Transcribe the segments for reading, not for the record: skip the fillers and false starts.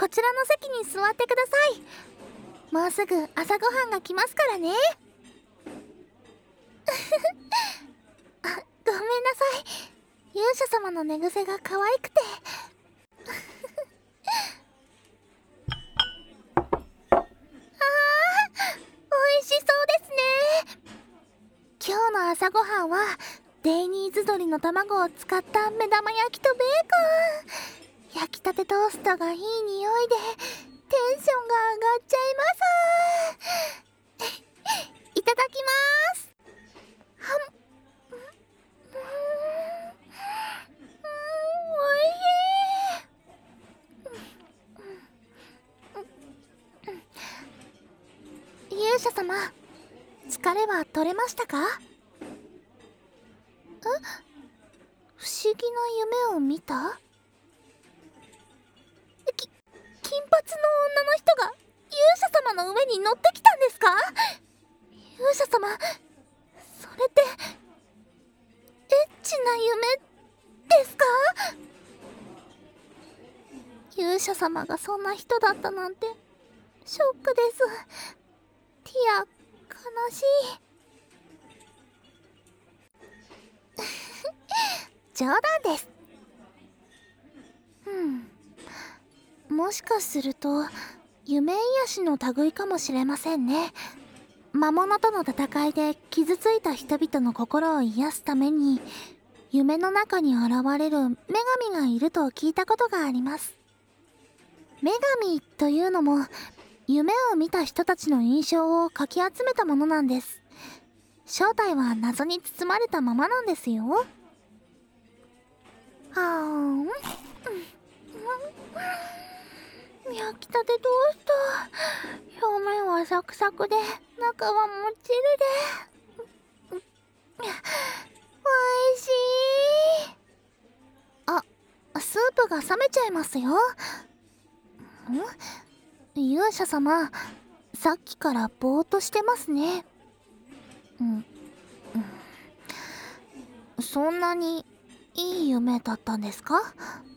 ちらの席に座ってください。もうすぐ朝ごはんが来ますからね。あ、ごめんなさい。勇者様の寝癖が可愛くて。美味しそうですね。今日の朝ごはんはデイニーズ鶏の卵を使った目玉焼きとベーコン。焼きたてトーストがいい匂いでテンションが上がっちゃいます。いただきます。はん、おいしい。勇者様、疲れは取れましたか？不思議な夢を見た？金髪の女の人が勇者様の上に乗ってきたんですか？勇者様、それってエッチな夢ですか？勇者様がそんな人だったなんてショックです。ティア、悲しい。冗談です。もしかすると夢癒しの類かもしれませんね。魔物との戦いで傷ついた人々の心を癒すために夢の中に現れる女神がいると聞いたことがあります。女神というのも夢を見た人たちの印象をかき集めたものなんです。正体は謎に包まれたままなんですよ。はーん。焼きたてトースト、表面はサクサクで中はもっちりでおいしい。あ、スープが冷めちゃいますよ。勇者様、さっきからぼーっとしてますね。そんなにいい夢だったんですか？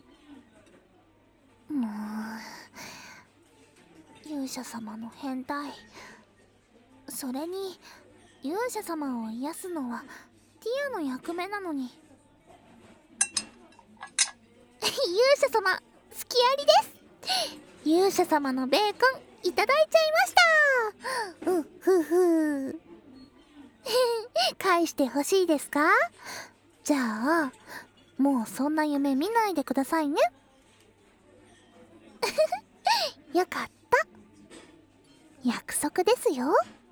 勇者様の変態。それに勇者様を癒すのはティアの役目なのに。勇者様、隙ありです。勇者様のベーコンいただいちゃいました。返してほしいですか？じゃあもうそんな夢見ないでくださいね。よかった。約束ですよ。